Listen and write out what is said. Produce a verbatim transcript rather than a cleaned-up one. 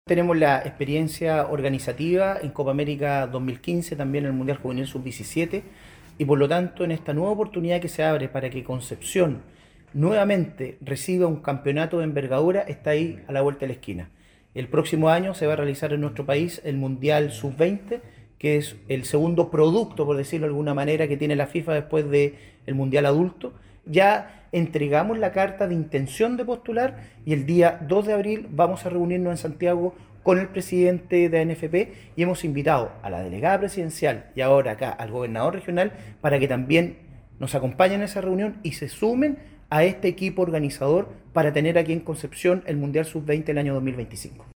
Tenemos la experiencia organizativa en Copa América dos mil quince, también en el Mundial Juvenil sub diecisiete, y por lo tanto en esta nueva oportunidad que se abre para que Concepción nuevamente reciba un campeonato de envergadura, está ahí a la vuelta de la esquina. El próximo año se va a realizar en nuestro país el Mundial sub veinte, que es el segundo producto, por decirlo de alguna manera, que tiene la FIFA después del Mundial adulto. Ya entregamos la carta de intención de postular y el día dos de abril vamos a reunirnos en Santiago con el presidente de A N F P y hemos invitado a la delegada presidencial y ahora acá al gobernador regional para que también nos acompañen a esa reunión y se sumen a este equipo organizador para tener aquí en Concepción el Mundial sub veinte el año dos mil veinticinco.